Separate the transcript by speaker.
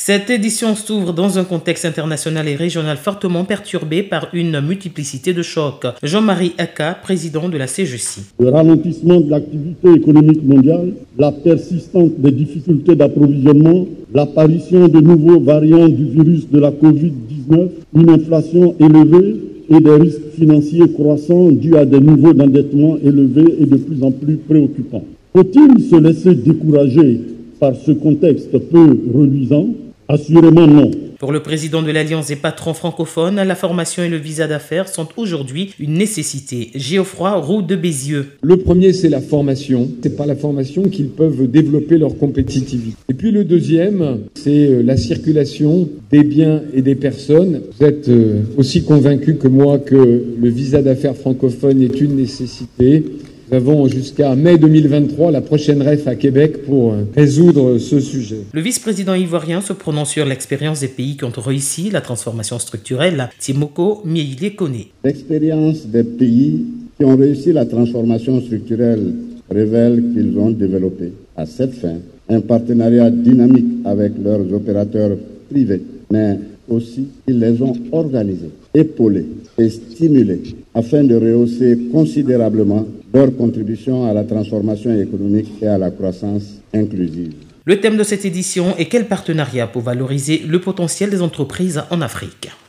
Speaker 1: Cette édition s'ouvre dans un contexte international et régional fortement perturbé par une multiplicité de chocs. Jean-Marie Aka, président de la CGC.
Speaker 2: Le ralentissement de l'activité économique mondiale, la persistance des difficultés d'approvisionnement, l'apparition de nouveaux variants du virus de la Covid-19, une inflation élevée et des risques financiers croissants dus à des niveaux d'endettement élevés et de plus en plus préoccupants. Faut-il se laisser décourager par ce contexte peu reluisant? Assurément non.
Speaker 1: Pour le président de l'Alliance des patrons francophones, la formation et le visa d'affaires sont aujourd'hui une nécessité. Geoffroy Roux de Bézieux.
Speaker 3: Le premier, c'est la formation. C'est par la formation qu'ils peuvent développer leur compétitivité. Et puis le deuxième, c'est la circulation des biens et des personnes. Vous êtes aussi convaincus que moi que le visa d'affaires francophone est une nécessité. Nous avons jusqu'à mai 2023 la prochaine REF à Québec pour résoudre ce sujet.
Speaker 1: Le vice-président ivoirien se prononce sur l'expérience des pays qui ont réussi la transformation structurelle. Timoko Mieyile-Kone.
Speaker 2: L'expérience des pays qui ont réussi la transformation structurelle révèle qu'ils ont développé à cette fin un partenariat dynamique avec leurs opérateurs privés, mais aussi ils les ont organisés, épaulés et stimulés afin de rehausser considérablement leur contribution à la transformation économique et à la croissance inclusive.
Speaker 1: Le thème de cette édition est quel partenariat pour valoriser le potentiel des entreprises en Afrique.